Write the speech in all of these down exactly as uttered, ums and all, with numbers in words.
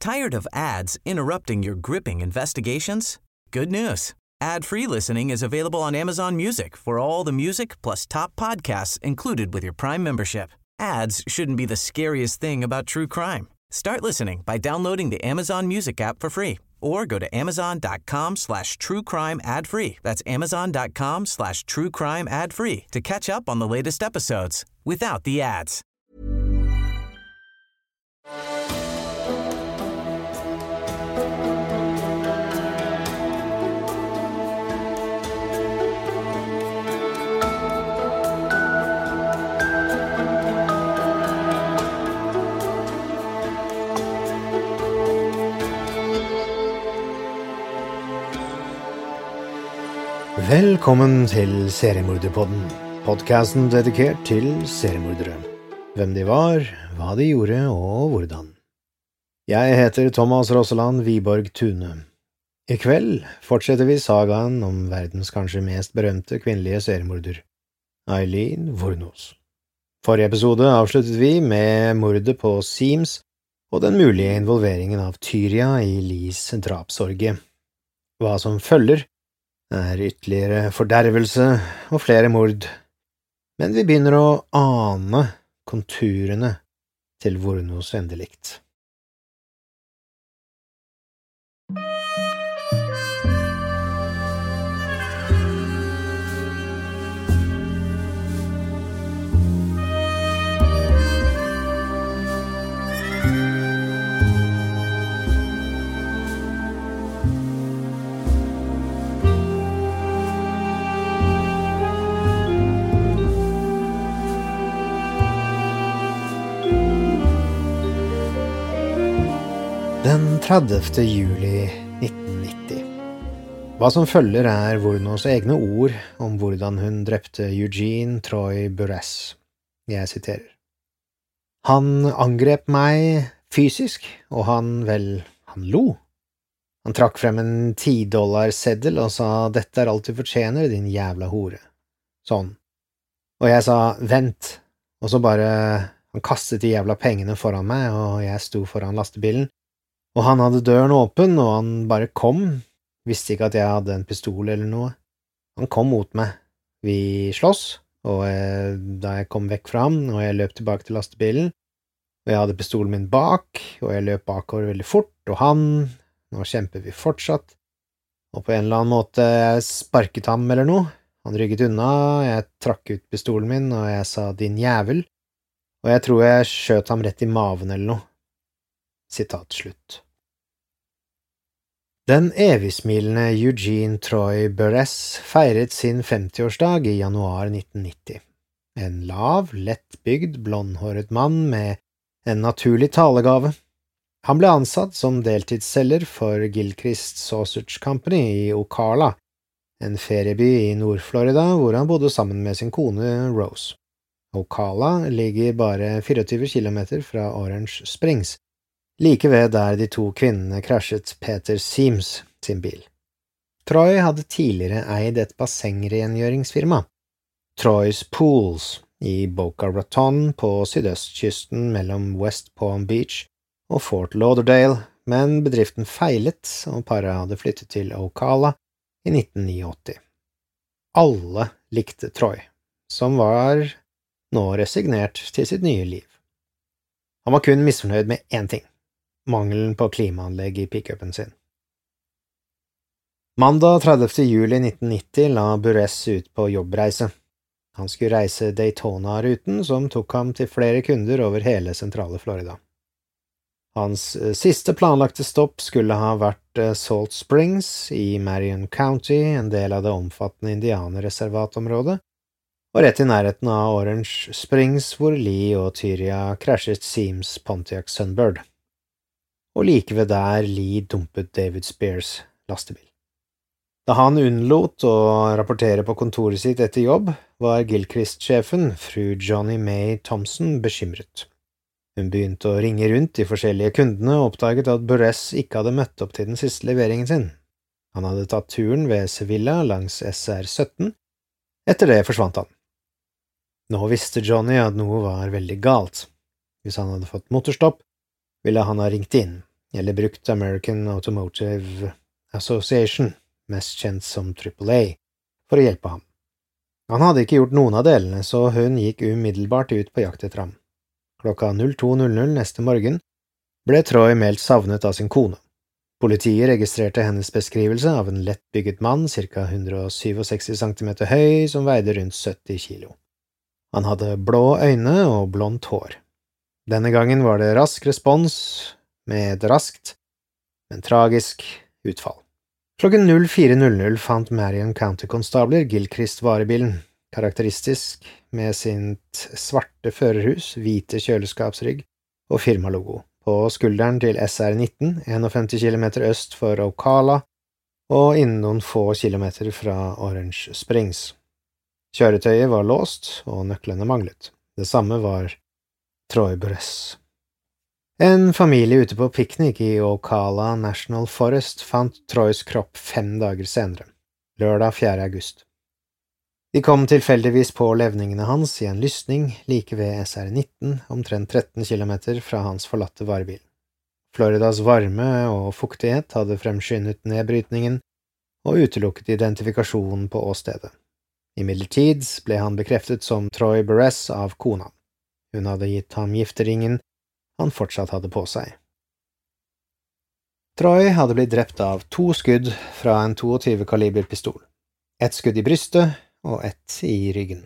Tired of ads interrupting your gripping investigations? Good news. Ad-free listening is available on Amazon Music for all the music plus top podcasts included with your Prime membership. Ads shouldn't be the scariest thing about true crime. Start listening by downloading the Amazon Music app for free or go to amazon.com slash true crime ad free. That's amazon.com slash true crime ad free to catch up on the latest episodes without the ads. Velkommen til Seriemorderpodden, podcasten dedikert til seriemordere. Hvem de var, hva de gjorde og hvordan. Jeg heter Thomas Rosseland Wiborg Tune. I kveld fortsetter vi sagaen om verdens kanskje mest berømte kvinnelige seriemorder, Eileen Wuornos. Forrige episode avsluttet vi med mordet på Seams og den mulige involveringen av Tyria i Lees drapsorgie. Hva som følger er ytterligere fordervelse og flere mord, men vi begynner å ane konturene til Wuornos endelikt. Den tredivte juli nitten nitti. Hva som følger er Wuornos egne ord om hvordan hun drepte Eugene Troy Burress. Jeg siterer. Han angrep meg fysisk, og han, vel, han lo. Han trakk frem en ti dollar seddel og sa, dette er alt du fortjener, din jævla hore. Sånn. Og jeg sa, vent, og så bare, han kastet de jævla pengene foran meg, og jeg sto foran lastebilen. Og han hadde døren åpen, og han bare kom, visste ikke at jeg hadde en pistol eller noe. Han kom mot meg. Vi slåss, og jeg, da jeg kom vekk fra ham, og jeg løp tilbake til lastebilen, og jeg hadde pistolen min bak, og jeg løp bakover veldig fort, og han, nå kjemper vi fortsatt, og på en eller annen måte jeg sparket ham eller noe. Han rygget unna, jeg trakk ut pistolen min, og jeg sa, din jævel, og jeg tror jeg skjøt ham rett i maven eller noe. Sitat slutt. Den evigsmilende Eugene Troy Burress feiret sin femtiårsdag i januar nitten nitti. En lav, lettbygd, blondhåret mann med en naturlig talegave. Han ble ansatt som deltidsselger for Gilchrist Sausage Company i Ocala, en ferieby i Nord-Florida hvor han bodde sammen med sin kone Rose. Ocala ligger bare tjuefire kilometer fra Orange Springs, like ved der de to kvinnene krasjet Peter Seams sin bil. Troy hadde tidligere eid et bassengrengjøringsfirma, Troy's Pools, i Boca Raton på sydøstkysten mellom West Palm Beach og Fort Lauderdale, men bedriften feilet, og paret hadde flyttet til Ocala i nitten åttioni. Alle likte Troy, som var nå resignert til sitt nye liv. Han var kun misfornøyd med én ting. Mangelen på klimaanlegg i pick-upen sin. Mandag tredivte juli nitten nitti la Burress ut på jobbreise. Han skulle reise Daytona-ruten som tok ham til flere kunder over hele sentrale Florida. Hans siste planlagte stopp skulle ha vært Salt Springs i Marion County, en del av det omfattende indianerreservatområdet, og rett i nærheten av Orange Springs hvor Lee og Tyria krasjet Seams Pontiac Sunbird. Og like ved der Lee dumpet David Spears lastebil. Da han unnlot å rapportere på kontoret sitt etter jobb, var Gilchrist-sjefen, fru Johnny Mae Thompson, bekymret. Hun begynte å ringe rundt de forskjellige kundene og oppdaget at Burress ikke hadde møtt opp til den siste leveringen sin. Han hadde tatt turen ved Sevilla langs S R sytten. Etter det forsvant han. Nå visste Johnny at noe var veldig galt. Hvis han hadde fått motorstopp, ville han ha ringt inn, eller brukt American Automotive Association, mest kjent som triple A, for å hjelpe ham. Han hadde ikke gjort noen av delene, så hun gikk umiddelbart ut på jakt etter ham. Klokka to null null neste morgen ble Troy meldt savnet av sin kone. Politiet registrerte hennes beskrivelse av en lettbygget mann, ca. one hundred sekstisju centimeter høy, som veide rundt sytti kilo. Han hadde blå øyne og blondt hår. Denne gangen var det rask respons, med et raskt, men tragisk utfall. Klokken fire null null fant Marion County-konstabler Gilchrist varebilen, karakteristisk med sitt svarte førerhus, hvite kjøleskapsrygg og firmalogo, på skulderen til S R nitten, femtién kilometer øst for Ocala, og innen noen få kilometer fra Orange Springs. Kjøretøyet var låst, og nøklene manglet. Det samme var Troy Burress. En familie ute på piknik i Ocala National Forest fant Troys kropp fem dager senere, lørdag fjerde august. De kom tilfeldigvis på levningene hans i en lysning like ved S R nitten, omtrent tretten kilometer fra hans forlatte varebil. Floridas varme og fuktighet hadde fremskyndet nedbrytningen og utelukket identifikasjon på åstedet. Imidlertid ble han bekreftet som Troy Burress av kona. Hun hadde gitt ham gifteringen han fortsatt hadde på seg. Troy hadde blitt drept av to skudd fra en tjueto kaliber pistol. Et skudd i brystet og ett i ryggen.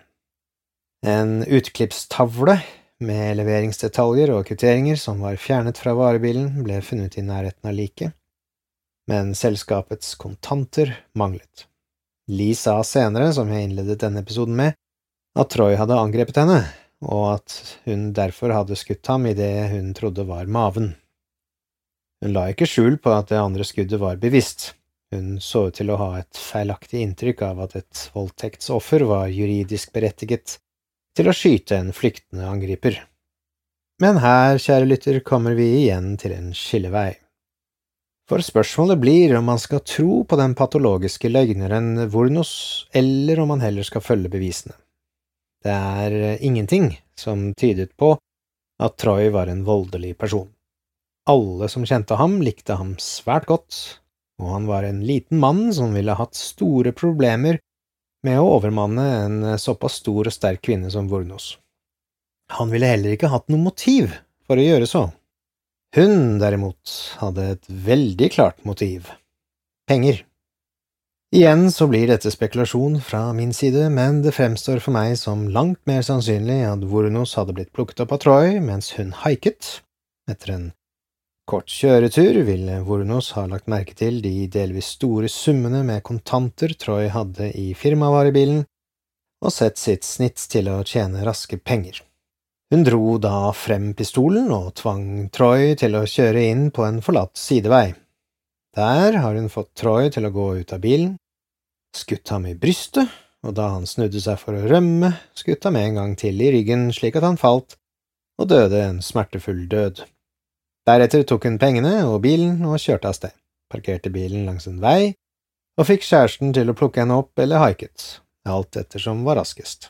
En utklippstavle med leveringsdetaljer og kvitteringer som var fjernet fra varebilen ble funnet i nærheten av liket, men selskapets kontanter manglet. Lee sa senere, som jeg innledet denne episoden med, at Troy hadde angrepet henne, og at hun derfor hadde skutt ham i det hun trodde var maven. Hun la ikke skjul på at det andre skuddet var bevisst. Hun så ut til å ha et feilaktig inntrykk av at et voldtektsoffer var juridisk berettiget til å skyte en flyktende angriper. Men her, kjære lytter, kommer vi igjen til en skillevei. For spørsmålet blir om man skal tro på den patologiske løgneren Vournos, eller om man heller skal følge bevisene. Det er ingenting som tydet på at Troy var en voldelig person. Alle som kjente ham likte ham svært godt, og han var en liten mann som ville hatt store problemer med å overmanne en såpass stor og sterk kvinne som Vournos. Han ville heller ikke hatt noe motiv for å gjøre så. Hun, derimot, hadde et veldig klart motiv. Penger. Igjen så blir dette spekulasjon fra min side, men det fremstår for meg som langt mer sannsynlig at Vournos hadde blitt plukket opp av Troy mens hun haiket. Etter en kort kjøretur ville Vournos ha lagt merke til de delvis store summene med kontanter Troy hadde i firmavarebilen, og sett sitt snitt til å tjene raske penger. Hun dro da frem pistolen og tvang Troy til å kjøre inn på en forlatt sidevei. Der har hun fått Troy til å gå ut av bilen, skutt ham i brystet, og da han snudde seg for å rømme, skutt ham en gang til i ryggen slik at han falt og døde en smertefull død. Deretter tok hun pengene og bilen og kjørte av sted, parkerte bilen langs en vei og fikk kjæresten til å plukke henne opp eller haiket, alt ettersom var raskest.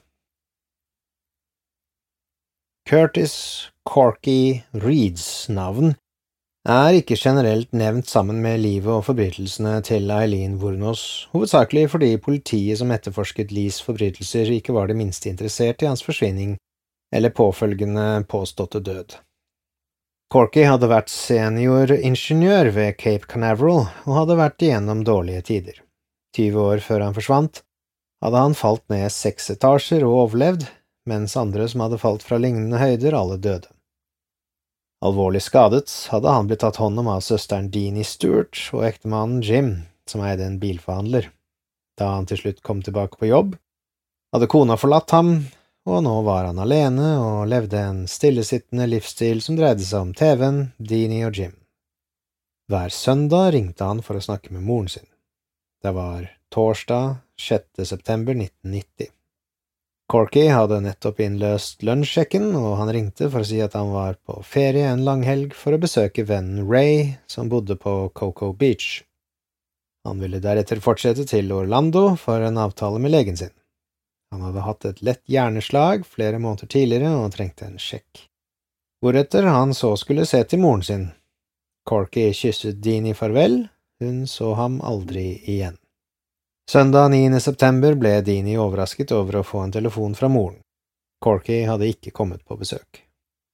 Curtis Corky Reeds navn er ikke generelt nevnt sammen med livet og forbrytelsene til Eileen Vournos, hovedsakelig fordi politiet som etterforsket Lees forbrytelser ikke var det minste interessert i hans forsvinning eller påfølgende påståtte død. Corky hadde vært senioringeniør ved Cape Canaveral og hadde vært igjennom dårlige tider. tyve år før han forsvant, hadde han falt ned seks etasjer og overlevd, mens andre som hadde falt fra lignende høyder alle døde. Alvorlig skadet hadde han blitt tatt hånd om av søsteren Deanie Stewart og ektemannen Jim, som eide en bilforhandler. Da han til slutt kom tilbake på jobb, hadde kona forlatt ham, og nå var han alene og levde en stillesittende livsstil som dreide seg om T V-en, Deanie og Jim. Hver søndag ringte han for å snakke med moren sin. Det var torsdag sjette september nitten nitti. Corky hadde nettopp innløst lønnssjekken, og han ringte for å si at han var på ferie en lang helg for å besøke vennen Ray, som bodde på Cocoa Beach. Han ville deretter fortsette til Orlando for en avtale med legen sin. Han hadde hatt et lett hjerneslag flere måneder tidligere og trengte en sjekk. Hvoretter han så skulle se til moren sin. Corky kysset Deanie farvel, hun så ham aldri igjen. Søndag niende september ble Deanie overrasket over å få en telefon fra moren. Corky hadde ikke kommet på besøk.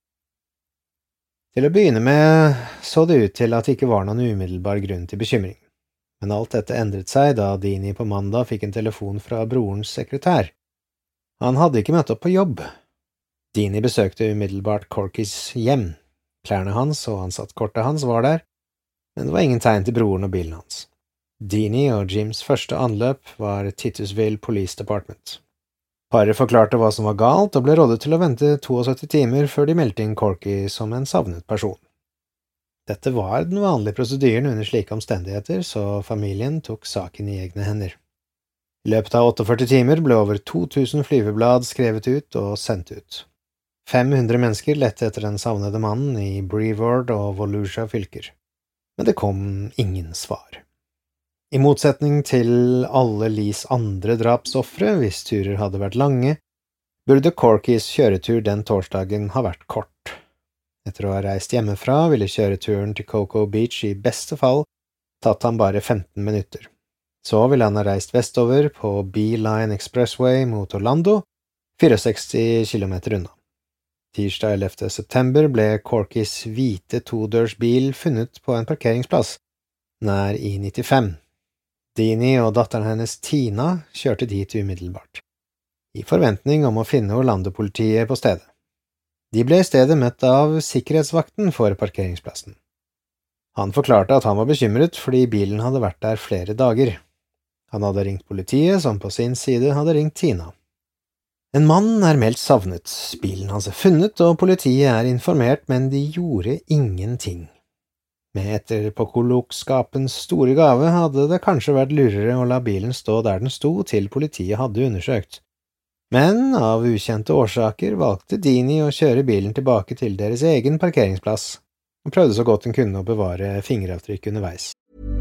Til å begynne med så det ut til at det ikke var noen umiddelbar grunn til bekymring, men alt dette endret seg da Deanie på mandag fikk en telefon fra brorens sekretær. Han hadde ikke møtt opp på jobb. Deanie besøkte umiddelbart Corkys hjem. Klærne hans og ansattkortet hans var der, men det var ingen tegn til broren og bilen hans. Deanie og Jims første anløp var Titusville Police Department. Paret forklarte hva som var galt og ble rådet til å vente syttito timer før de meldte inn Corky som en savnet person. Dette var den vanlige prosedyren under slike omstendigheter, så familien tok saken i egne hender. I løpet av førtiåtte timer ble over to tusen flyveblad skrevet ut og sendt ut. fem hundre mennesker lette etter den savnede mannen i Brevard og Volusia fylker, men det kom ingen svar. I motsetning til alle Lees andre drapsoffre, hvis turer hadde vært lange, burde Corkys kjøretur den torsdagen ha vært kort. Etter å ha reist hjemmefra ville kjøreturen til Cocoa Beach i beste fall tatt ham bare femten minutter. Så ville han ha reist vestover på Beeline Expressway mot Orlando, sekstifire kilometer unna. Tirsdag ellevte september ble Corkys hvite todørsbil funnet på en parkeringsplass, nær I nittifem. Deanie og datteren hennes Tina kjørte dit umiddelbart, i forventning om å finne Orlando-politiet på stedet. De ble i stedet møtt av sikkerhetsvakten for parkeringsplassen. Han forklarte at han var bekymret fordi bilen hadde vært der flere dager. Han hadde ringt politiet, som på sin side hadde ringt Tina. En mann er meldt savnet, bilen hans er funnet, og politiet er informert, men de gjorde ingenting. Med etterpåklokskapens store gave hadde det kanskje vært lurere å la bilen stå der den sto til politiet hadde undersøkt. Men av ukjente årsaker valgte Deanie å kjøre bilen tilbake til deres egen parkeringsplass, og prøvde så godt hun kunne å bevare fingeravtrykk underveis.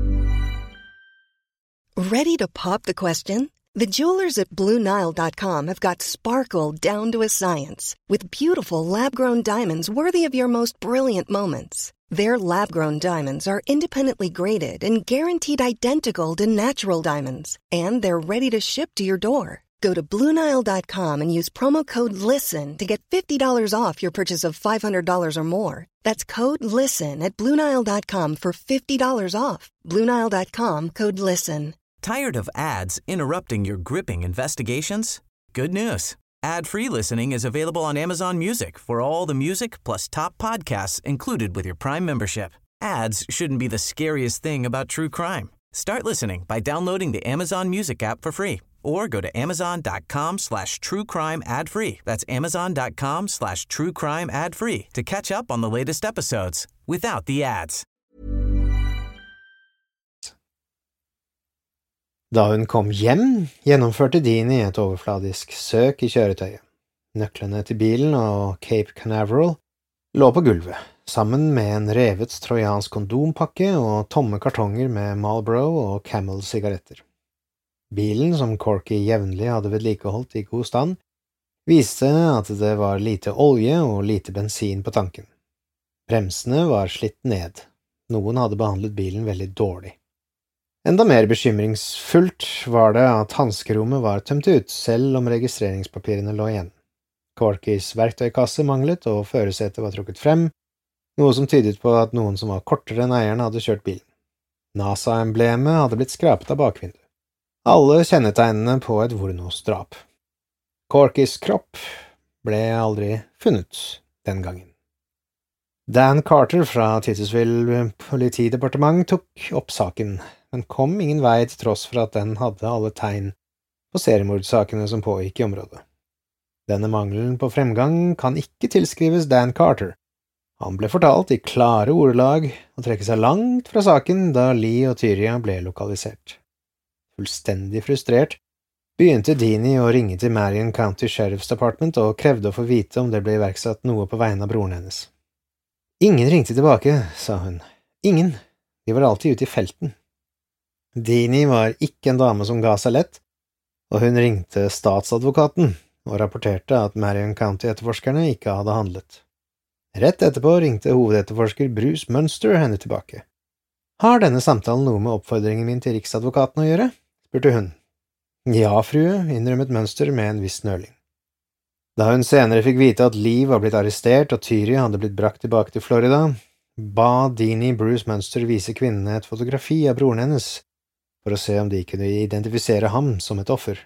Ready to pop the question? The jewelers at Blue Nile dot com have got sparkle down to a science with beautiful lab-grown diamonds worthy of your most brilliant moments. Their lab-grown diamonds are independently graded and guaranteed identical to natural diamonds, and they're ready to ship to your door. Go to Blue Nile dot com and use promo code LISTEN to get fifty dollars off your purchase of five hundred dollars or more. That's code LISTEN at Blue Nile dot com for fifty dollars off. Blue Nile dot com, code LISTEN. Tired of ads interrupting your gripping investigations? Good news. Ad-free listening is available on Amazon Music for all the music plus top podcasts included with your Prime membership. Ads shouldn't be the scariest thing about true crime. Start listening by downloading the Amazon Music app for free or go to amazon.com slash true crime ad free. That's amazon.com slash true crime ad free to catch up on the latest episodes without the ads. Da hun kom hjem, gjennomførte Deanie et overfladisk søk i kjøretøyet. Nøklene til bilen og Cape Canaveral lå på gulvet, sammen med en revet trojansk kondompakke og tomme kartonger med Marlboro og Camel-sigaretter. Bilen, som Corky jevnlig hadde vedlikeholdt i god stand, viste at det var lite olje og lite bensin på tanken. Bremsene var slitt ned. Noen hadde behandlet bilen veldig dårlig. Enda mer bekymringsfullt var det at hanskerommet var tømt ut, selv om registreringspapirene lå igjen. Corkys verktøykasse manglet, og førersetet var trukket frem, noe som tydet på at noen som var kortere enn eieren hadde kjørt bilen. NASA-emblemet hadde blitt skrapet av bakvinduet. Alle kjennetegnene på et Vournos-drap. Corkys kropp ble aldri funnet den gangen. Dan Carter fra Titusville politidepartement tok opp saken, men kom ingen vei til tross for at den hadde alle tegn på seriemordsakene som pågikk i området. Denne mangelen på fremgang kan ikke tilskrives Dan Carter. Han ble fortalt i klare ordelag å trekke seg langt fra saken da Lee og Tyria ble lokalisert. Fullstendig frustrert begynte Deanie å ringe til Marion County Sheriff's Department og krevde å få vite om det ble iverksatt noe på vegne av broren hennes. Ingen ringte tilbake, sa hun. Ingen. De var alltid ute i felten. Deanie var ikke en dame som ga seg lett, og hun ringte statsadvokaten og rapporterte at Marion County-etterforskerne ikke hadde handlet. Rett etterpå ringte hovedetterforsker Bruce Munster henne tilbake. «Har denne samtalen noe med oppfordringen min til riksadvokaten å gjøre?» spurte hun. «Ja, frue», innrømmet Munster med en viss nøling. Da hun senere fikk vite at Lee var blitt arrestert og Tyri hadde blitt brakt tilbake til Florida, ba Deanie Bruce Munster vise kvinnene et fotografi av broren hennes, for å se om de kunne identifisere ham som et offer.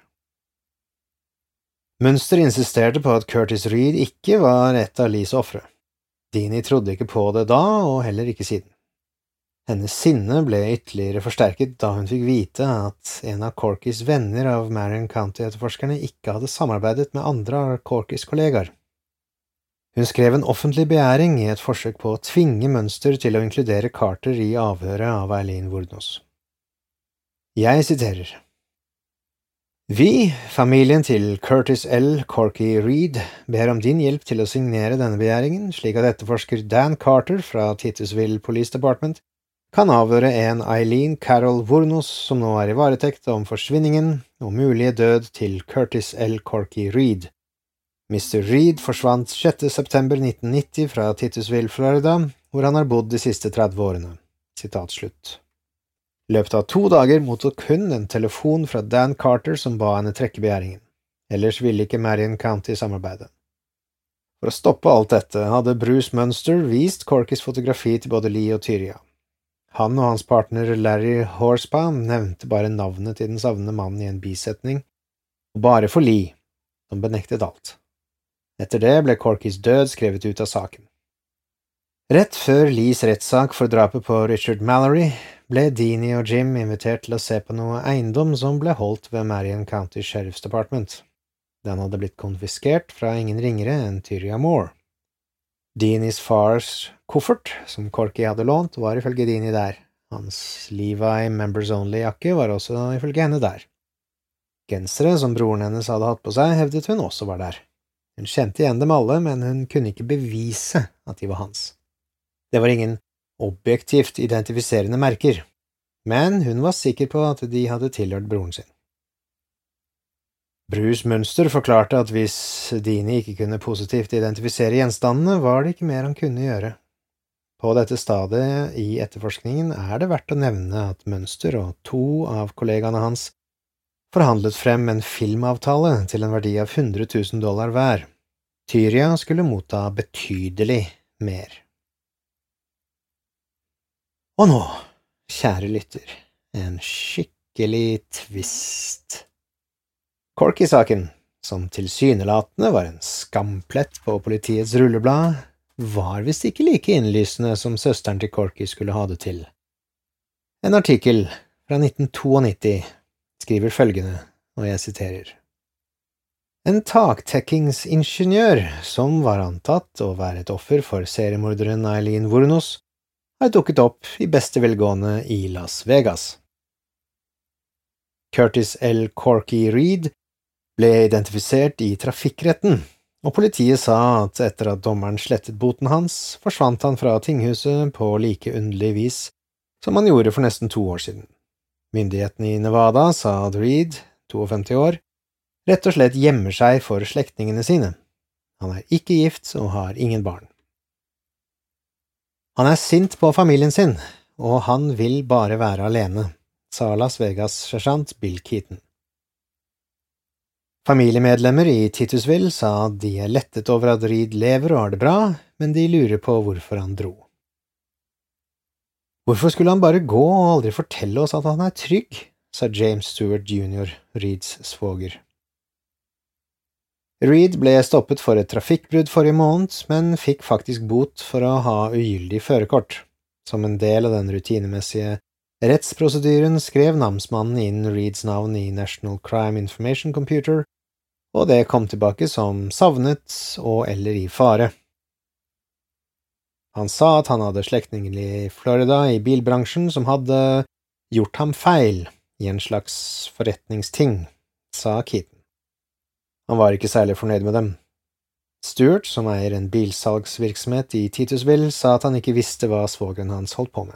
Munster insisterte på at Curtis Reed ikke var et av Lees ofre. Deanie trodde ikke på det da, og heller ikke siden. Hennes sinne ble ytterligere forsterket da hun fikk vite at en av Corkys venner av Marion County-etterforskerne ikke hadde samarbeidet med andre av Corkys kollegaer. Hun skrev en offentlig begjæring i et forsøk på å tvinge Munster til å inkludere Carter i avhøret av Eileen Wuornos. Jeg siterer. Vi, familien til Curtis L. Corky Reed, ber om din hjelp til å signere denne begjæringen, slik at etterforsker Dan Carter fra Titusville Police Department kan avhøre en Eileen Carol Wuornos som nå er i varetekt om forsvinningen og mulige død til Curtis L. Corky Reed. mister Reed forsvant sjette september nitten nitti fra Titusville, Florida, hvor han har bodd de siste tretti årene. Sitat slutt. I løpet av to dager mottok hun en telefon fra Dan Carter som ba henne trekke begjæringen. Ellers ville ikke Marion County samarbeide. For å stoppe alt dette hadde Bruce Munster vist Corkys fotografi til både Lee og Tyria. Han og hans partner Larry Horsbaum nevnte bare navnet til den savnede mannen i en bisetning, og bare for Lee, som benektet alt. Etter det ble Corkys død skrevet ut av saken. Rett før Lees rettssak for drapet på Richard Mallory ble Deanie og Jim invitert til å se på noe eiendom som ble holdt ved Marion County Sheriff's Department. Den hadde blitt konfiskert fra ingen ringere enn Tyria Moore. Deanies fars koffert, som Corky hadde lånt, var ifølge Deanie der. Hans Levi Members Only-jakke var også ifølge henne der. Gensere som broren hennes hadde hatt på seg, hevdet hun også var der. Hun kjente igjen dem alle, men hun kunne ikke bevise at de var hans. Det var ingen objektivt identifiserende merker, men hun var sikker på at de hadde tilhørt broren sin. Bruce Munster forklarte at hvis Deanie ikke kunne positivt identifisere gjenstandene, var det ikke mer han kunne gjøre. På dette stadiet i etterforskningen er det verdt å nevne at Munster og to av kollegaene hans forhandlet frem en filmavtale til en verdi av hundre tusen dollar hver. Tyria skulle motta betydelig mer. Og nå, kjære lytter, en skikkelig twist. Corky-saken, som tilsynelatende var en skamplett på politiets rulleblad, var visst ikke like innlysende som søsteren til Corky skulle ha det til. En artikkel fra nitten nittito skriver følgende, og jeg siterer. En taktekkingsingeniør som var antatt å være et offer for seriemorderen Eileen Wuornos, har dukket opp i beste velgående i Las Vegas. Curtis L. Corky Reed ble identifisert i trafikkretten, og politiet sa at etter at dommeren slettet boten hans, forsvant han fra tinghuset på like underlig vis som han gjorde for nesten to år siden. Myndighetene i Nevada sa at Reed, femtito år, rett og slett gjemmer seg for slektningene sine. Han er ikke gift og har ingen barn. Han er sint på familien sin, og han vil bare være alene, sa Las Vegas-sersjant Bill Keaton. Familiemedlemmer i Titusville sa at de er lettet over at Reed lever og har det bra, men de lurer på hvorfor han dro. Hvorfor skulle han bare gå og aldri fortelle oss at han er trygg, sa James Stewart junior, Reeds svoger. Reed ble stoppet for et trafikkbrudd forrige måned, men fikk faktisk bot for å ha ugyldig førerkort. Som en del av den rutinemessige rettsprosedyren skrev namsmannen inn Reeds navn i National Crime Information Computer, og det kom tilbake som savnet og eller i fare. Han sa at han hadde slektninger i Florida i bilbransjen som hadde gjort ham feil i en slags forretningsting, sa Keaton. Han var ikke særlig fornøyd med dem. Stewart, som eier en bilsalgsvirksomhet i Titusville, sa at han ikke visste hva svogeren hans holdt på med.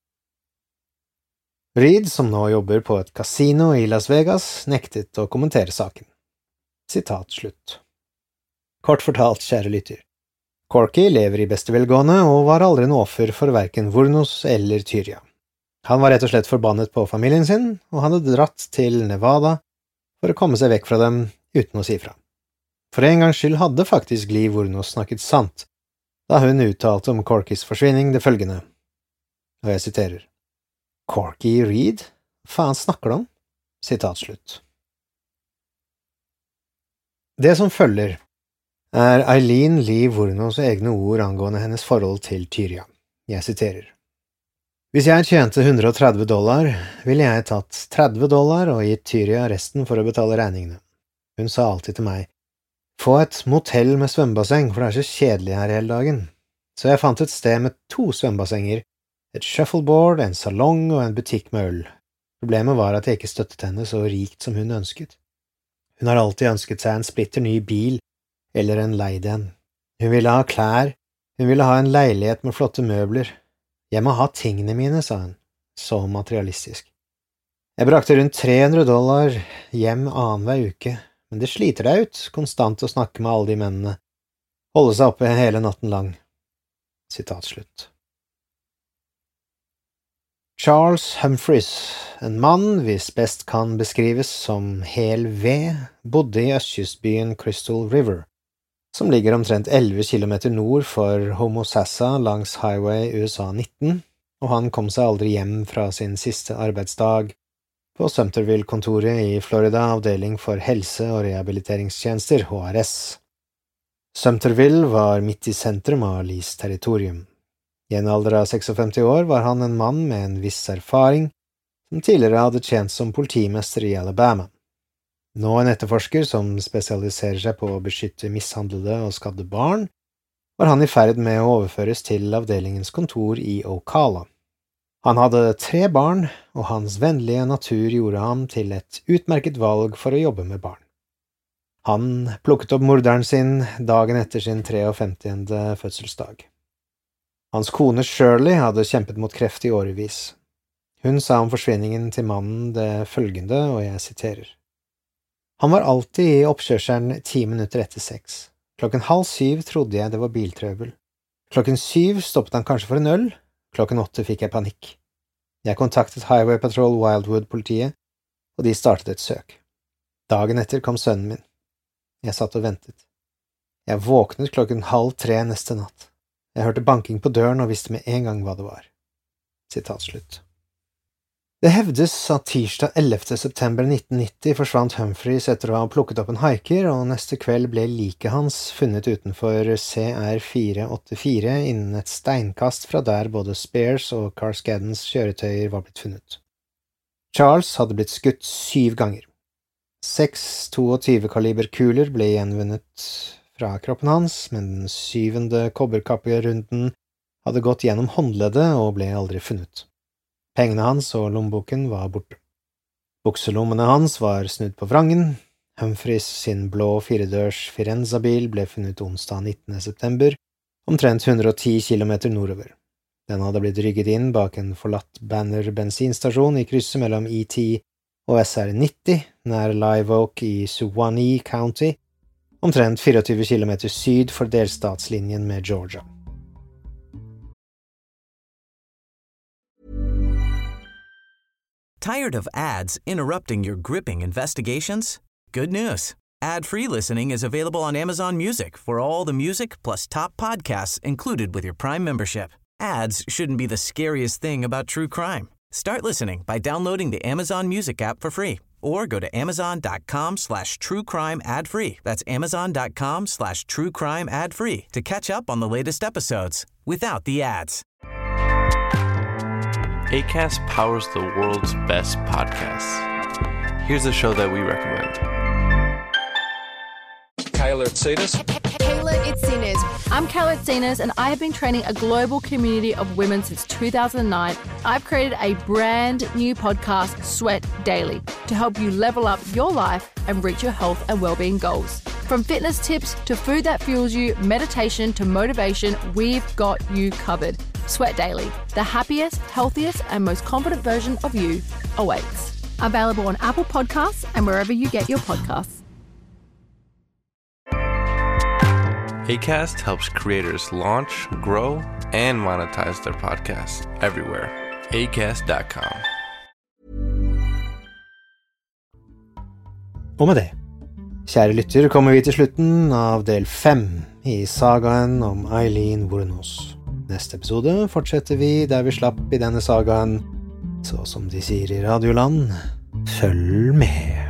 Reed, som nå jobber på et kasino i Las Vegas, nektet å kommentere saken. Sitat slutt. Kort fortalt, kjære lytter, Corky lever i beste velgående og var aldri en offer for hverken Vournos eller Tyria. Han var rett og slett forbannet på familien sin, og han hadde dratt til Nevada for å komme seg vekk fra dem uten å si fra. For en gangs skyld hadde faktisk Lee Vournos snakket sant, da hun uttalte om Corkys forsvinning det følgende, og jeg siterer, «Corky Reed? Hva faen snakker du om?» Sitat slutt. Det som følger er Eileen Lee Vournos egne ord angående hennes forhold til Tyria. Jeg siterer. Hvis jeg tjente hundre og tretti dollar, ville jeg tatt tretti dollar og gitt Tyria resten for å betale regningene. Hun sa alltid til meg, få et motell med svømmebasseng, for det er så kjedelig her hele dagen. Så jeg fant et sted med to svømmebassenger, et shuffleboard, en salong og en butikk med øl. Problemet var at jeg ikke støttet henne så rikt som hun ønsket. Hun har alltid ønsket seg en splitter ny bil, eller en leid en. Hun ville ha klær, hun ville ha en leilighet med flotte møbler. Jeg må ha tingene mine, sa hun, så materialistisk. Jeg brakte rundt tre hundre dollar hjem annen hver uke, men det sliter deg ut, konstant å snakke med alle de mennene, holde seg oppe hele natten lang. Sitat slutt. Charles Humphreys, en mann hvis best kan beskrives som hel ved, bodde i østkystbyen Crystal River, som ligger omtrent elleve kilometer nord for Homosassa langs Highway U S A nitten, og han kom seg aldri hjem fra sin siste arbeidsdag på Sumterville-kontoret i Florida, avdeling for helse- og rehabiliteringstjenester, H R S. Sumterville var midt i sentrum av Lees territorium. I en alder av femtiseks år var han en mann med en viss erfaring, som tidligere hadde tjent som politimester i Alabama. Nå en etterforsker som spesialiserer seg på å beskytte mishandlede og skadde barn, var han i ferd med å overføres til avdelingens kontor i Ocala. Han hadde tre barn, og hans vennlige natur gjorde ham til et utmerket valg for å jobbe med barn. Han plukket opp morderen sin dagen etter sin femtitre fødselsdag. Hans kone Shirley hadde kjempet mot kreft i årevis. Hun sa om forsvinningen til mannen det følgende, og jeg siterer. Han var alltid i oppkjørselen ti minutter etter seks. Klokken halv syv trodde jeg det var biltrøbbel. Klokken syv stoppet han kanskje for en øl. Klokken åtte fikk jeg panikk. Jeg kontaktet Highway Patrol Wildwood-politiet, og de startet et søk. Dagen etter kom sønnen min. Jeg satt og ventet. Jeg våknet klokken halv tre neste natt. Jeg hørte banking på døren og visste med en gang hva det var. Sitat slutt. Det hevdes at tirsdag ellevte september nitten nitti forsvant Humphreys etter å ha plukket opp en hiker, og neste kveld ble liket hans funnet utenfor C R fire åttifire innen et steinkast fra der både Spears og Carskaddens kjøretøyer var blitt funnet. Charles hadde blitt skutt syv ganger. Seks tjueto kaliber kuler ble gjenvunnet fra kroppen hans, men den syvende kobberkapperunden hadde gått gjennom håndleddet og ble aldri funnet. Pengene hans og lommeboken var borte. Bukselommene hans var snudd på vrangen. Humphreys sin blå firedørs Firenza-bil ble funnet onsdag nittende september, omtrent hundre og ti kilometer nordover. Den hadde blitt rygget inn bak en forlatt Banner bensinstasjon i krysset mellom E T og S R nitti, nær Live Oak i Suwannee County, omtrent tjuefire kilometer syd for delstatslinjen med Georgia. Tired of ads interrupting your gripping investigations? Good news. Ad-free listening is available on Amazon Music for all the music plus top podcasts included with your Prime membership. Ads shouldn't be the scariest thing about true crime. Start listening by downloading the Amazon Music app for free or go to amazon.com slash true crime ad free. That's amazon.com slash true crime ad free to catch up on the latest episodes without the ads. Acast powers the world's best podcasts. Here's a show that we recommend. Kayla Itsinas. Kayla Itsinas. I'm Kayla Itsinas, and I have been training a global community of women since two thousand nine. I've created a brand new podcast, Sweat Daily, to help you level up your life and reach your health and well-being goals. From fitness tips to food that fuels you, meditation to motivation, we've got you covered. Sweat Daily, the happiest, healthiest, and most confident version of you awaits. Available on Apple Podcasts and wherever you get your podcasts. Acast helps creators launch, grow, and monetize their podcasts everywhere. acast dot com. Og med det, kjære lytter, kommer vi til slutten av del fem i sagaen om Eileen Wuornos. Neste episode fortsetter vi der vi slapp i denne sagaen, så som de sier i Radioland, følg med!